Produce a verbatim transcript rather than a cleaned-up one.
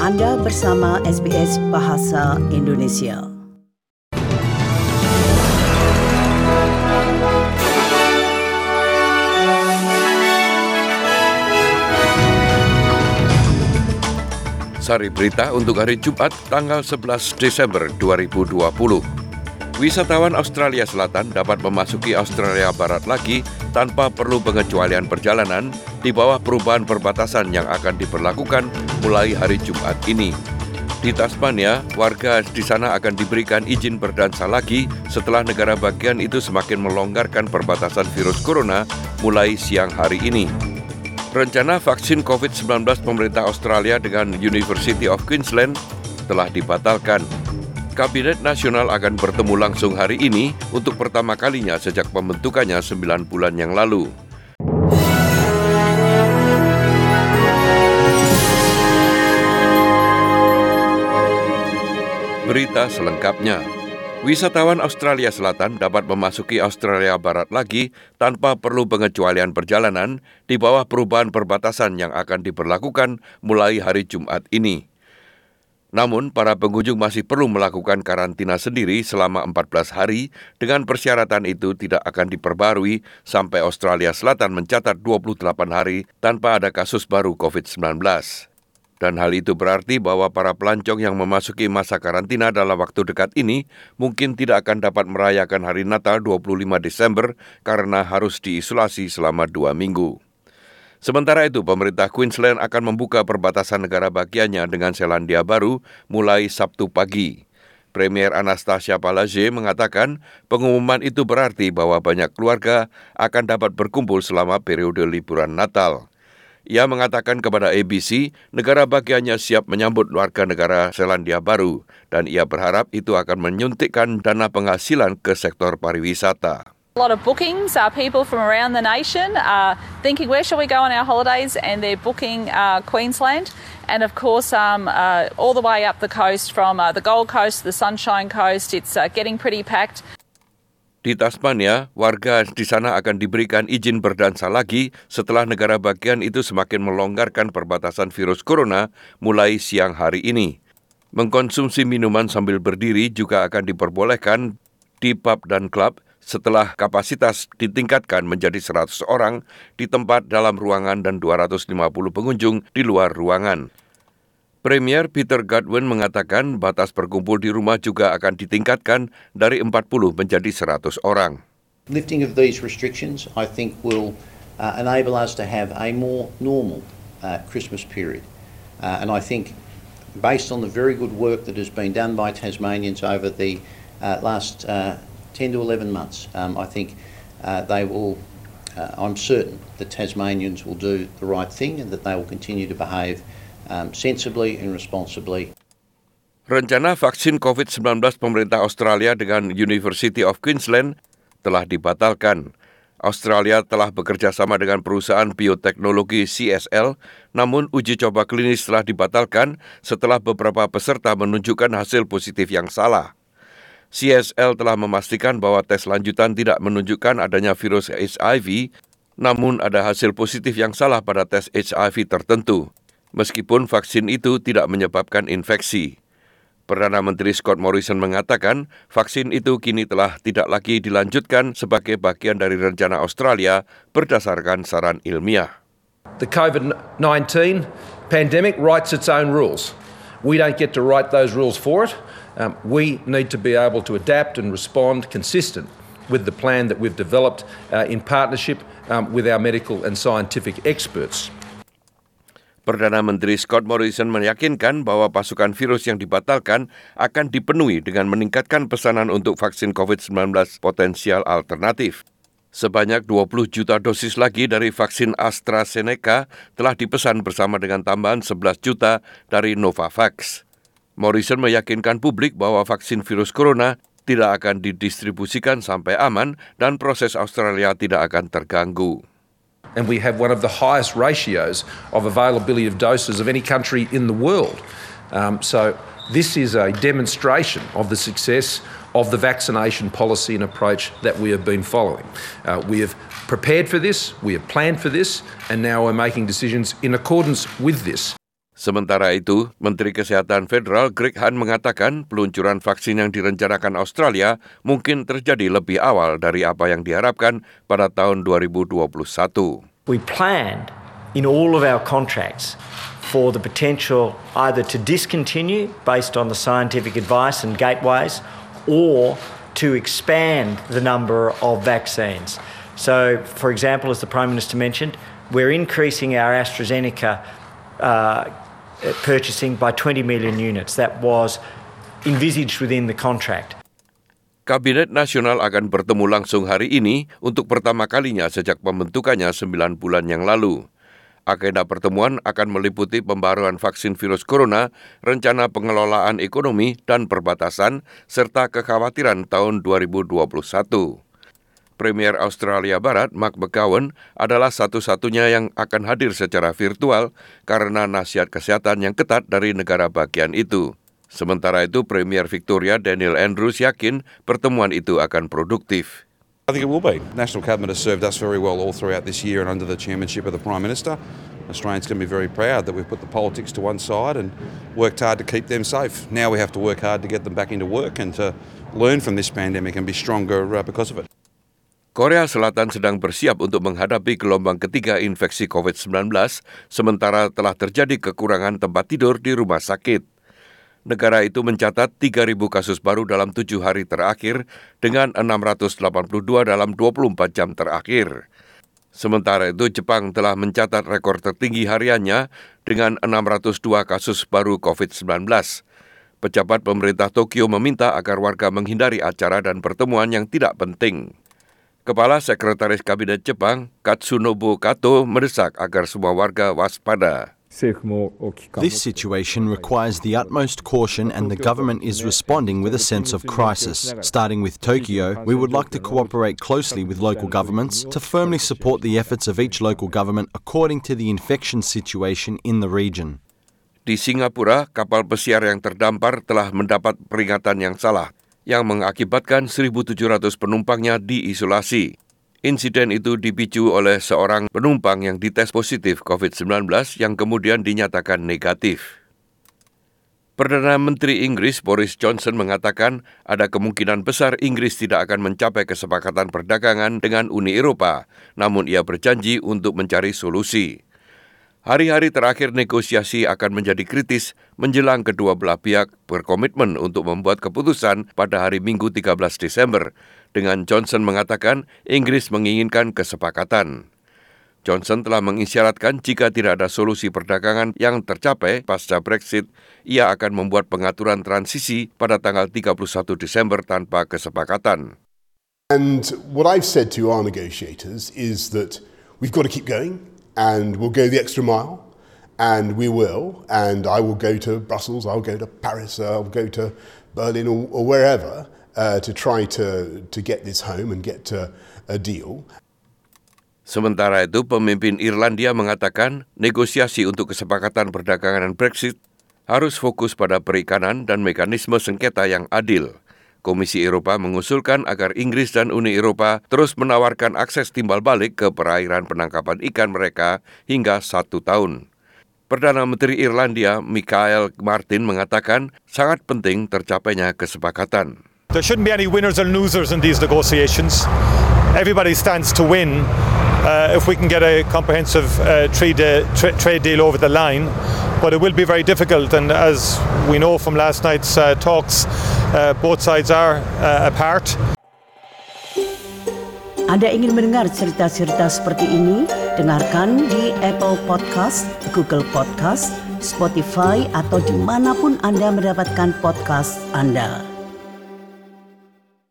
Anda bersama S B S Bahasa Indonesia. Sari berita untuk hari Jumat, tanggal sebelas Desember dua ribu dua puluh. Wisatawan Australia Selatan dapat memasuki Australia Barat lagi tanpa perlu pengecualian perjalanan di bawah perubahan perbatasan yang akan diberlakukan mulai hari Jumat ini. Di Tasmania, warga di sana akan diberikan izin berdansa lagi setelah negara bagian itu semakin melonggarkan perbatasan virus corona mulai siang hari ini. Rencana vaksin covid sembilan belas pemerintah Australia dengan University of Queensland telah dibatalkan. Kabinet Nasional akan bertemu langsung hari ini untuk pertama kalinya sejak pembentukannya sembilan bulan yang lalu. Berita selengkapnya. Wisatawan Australia Selatan dapat memasuki Australia Barat lagi tanpa perlu pengecualian perjalanan di bawah perubahan perbatasan yang akan diberlakukan mulai hari Jumat ini. Namun, para pengunjung masih perlu melakukan karantina sendiri selama empat belas hari dengan persyaratan itu tidak akan diperbarui sampai Australia Selatan mencatat dua puluh delapan hari tanpa ada kasus baru covid sembilan belas. Dan hal itu berarti bahwa para pelancong yang memasuki masa karantina dalam waktu dekat ini mungkin tidak akan dapat merayakan hari Natal dua puluh lima Desember karena harus diisolasi selama dua minggu. Sementara itu, pemerintah Queensland akan membuka perbatasan negara bagiannya dengan Selandia Baru mulai Sabtu pagi. Premier Anastasia Palaszczuk mengatakan pengumuman itu berarti bahwa banyak keluarga akan dapat berkumpul selama periode liburan Natal. Ia mengatakan kepada A B C, negara bagiannya siap menyambut warga negara Selandia Baru dan ia berharap itu akan menyuntikkan dana penghasilan ke sektor pariwisata. A lot of bookings, uh, people from around the nation are thinking, where shall we go on our holidays? And they're booking uh, Queensland. And of course, um, uh, all the way up the coast from uh, the Gold Coast to the Sunshine Coast, it's uh, getting pretty packed. Di Tasmania, warga di sana akan diberikan izin berdansa lagi setelah negara bagian itu semakin melonggarkan perbatasan virus corona mulai siang hari ini. Mengkonsumsi minuman sambil berdiri juga akan diperbolehkan di pub dan klub setelah kapasitas ditingkatkan menjadi seratus orang di tempat dalam ruangan dan dua ratus lima puluh pengunjung di luar ruangan. Premier Peter Godwin mengatakan batas berkumpul di rumah juga akan ditingkatkan dari empat puluh menjadi seratus orang. Lifting of these restrictions, I think, will uh, enable us to have a more normal uh, Christmas period. Uh, and I think, based on the very good work that has been done by Tasmanians over the uh, last uh, ten to eleven months, um, I think uh, they will, uh, I'm certain that Tasmanians will do the right thing and that they will continue to behave um, sensibly and responsibly. Rencana vaksin covid sembilan belas pemerintah Australia dengan University of Queensland telah dibatalkan. Australia telah bekerja sama dengan perusahaan bioteknologi C S L, namun uji coba klinis telah dibatalkan setelah beberapa peserta menunjukkan hasil positif yang salah. C S L telah memastikan bahwa tes lanjutan tidak menunjukkan adanya virus H I V, namun ada hasil positif yang salah pada tes H I V tertentu, meskipun vaksin itu tidak menyebabkan infeksi. Perdana Menteri Scott Morrison mengatakan vaksin itu kini telah tidak lagi dilanjutkan sebagai bagian dari rencana Australia berdasarkan saran ilmiah. The covid nineteen pandemic writes its own rules. We don't get to write those rules for it. Um, we need to be able to adapt and respond consistent with the plan that we've developed uh, in partnership um, with our medical and scientific experts. Perdana Menteri Scott Morrison meyakinkan bahwa pasukan virus yang dibatalkan akan dipenuhi dengan meningkatkan pesanan untuk vaksin covid sembilan belas potensial alternatif. Sebanyak dua puluh juta dosis lagi dari vaksin AstraZeneca telah dipesan bersama dengan tambahan sebelas juta dari Novavax. Morrison meyakinkan publik bahwa vaksin virus corona tidak akan didistribusikan sampai aman dan proses Australia tidak akan terganggu. And we have one of the highest ratios of availability of doses of any country in the world. Um, so this is a demonstration of the success of the vaccination policy and approach that we have been following. Uh, we have prepared for this, we have planned for this, and now we're making decisions in accordance with this. Sementara itu, Menteri Kesehatan Federal Greg Hunt mengatakan peluncuran vaksin yang direncanakan Australia mungkin terjadi lebih awal dari apa yang diharapkan pada tahun dua ribu dua puluh satu. We planned in all of our contracts for the potential either to discontinue based on the scientific advice and gateways or to expand the number of vaccines. So, for example, as the Prime Minister mentioned, we're increasing our AstraZeneca uh, purchasing by twenty million units. That was envisaged within the contract. Kabinet Nasional akan bertemu langsung hari ini untuk pertama kalinya sejak pembentukannya sembilan bulan yang lalu. Agenda pertemuan akan meliputi pembaruan vaksin virus corona, rencana pengelolaan ekonomi dan perbatasan, serta kekhawatiran tahun dua ribu dua puluh satu. Premier Australia Barat, Mark McGowan, adalah satu-satunya yang akan hadir secara virtual karena nasihat kesehatan yang ketat dari negara bagian itu. Sementara itu, Premier Victoria Daniel Andrews yakin pertemuan itu akan produktif. I think it will be. National Cabinet has served us very well all throughout this year and under the chairmanship of the Prime Minister. Australians can be very proud that we've put the politics to one side and worked hard to keep them safe. Now we have to work hard to get them back into work and to learn from this pandemic and be stronger uh, because of it. Korea Selatan sedang bersiap untuk menghadapi gelombang ketiga infeksi covid sembilan belas, sementara telah terjadi kekurangan tempat tidur di rumah sakit. Negara itu mencatat tiga ribu kasus baru dalam tujuh hari terakhir dengan enam ratus delapan puluh dua dalam dua puluh empat jam terakhir. Sementara itu, Jepang telah mencatat rekor tertinggi hariannya dengan enam ratus dua kasus baru covid sembilan belas. Pejabat pemerintah Tokyo meminta agar warga menghindari acara dan pertemuan yang tidak penting. Kepala Sekretaris Kabinet Jepang, Katsunobu Kato, mendesak agar semua warga waspada. This situation requires the utmost caution and the government is responding with a sense of crisis. Starting with Tokyo, we would like to cooperate closely with local governments to firmly support the efforts of each local government according to the infection situation in the region. Di Singapura, kapal pesiar yang terdampar telah mendapat peringatan yang salah, yang mengakibatkan seribu tujuh ratus penumpangnya diisolasi. Insiden itu dipicu oleh seorang penumpang yang dites positif covid sembilan belas yang kemudian dinyatakan negatif. Perdana Menteri Inggris Boris Johnson mengatakan ada kemungkinan besar Inggris tidak akan mencapai kesepakatan perdagangan dengan Uni Eropa, namun ia berjanji untuk mencari solusi. Hari-hari terakhir negosiasi akan menjadi kritis menjelang kedua belah pihak berkomitmen untuk membuat keputusan pada hari Minggu tiga belas Desember, dengan Johnson mengatakan Inggris menginginkan kesepakatan. Johnson telah mengisyaratkan jika tidak ada solusi perdagangan yang tercapai pasca Brexit, ia akan membuat pengaturan transisi pada tanggal tiga puluh satu Desember tanpa kesepakatan. And what I've said to our negotiators is that we've got to keep going. And we'll go the extra mile, and we will, and I will go to Brussels, I'll go to Paris, uh, I'll go to Berlin or, or wherever uh, to try to, to get this home and get to a deal. Sementara itu, pemimpin Irlandia mengatakan negosiasi untuk kesepakatan perdagangan Brexit harus fokus pada perikanan dan mekanisme sengketa yang adil. Komisi Eropa mengusulkan agar Inggris dan Uni Eropa terus menawarkan akses timbal balik ke perairan penangkapan ikan mereka hingga satu tahun. Perdana Menteri Irlandia Michael Martin mengatakan sangat penting tercapainya kesepakatan. There shouldn't be any winners and losers in these negotiations. Everybody stands to win uh, if we can get a comprehensive uh, trade, uh, tra- trade deal over the line. But it will be very difficult, and as we know from last night's uh, talks, uh, both sides are uh, apart. Anda ingin mendengar cerita-cerita seperti ini? Dengarkan di Apple Podcast, Google Podcast, Spotify, atau dimanapun Anda mendapatkan podcast Anda.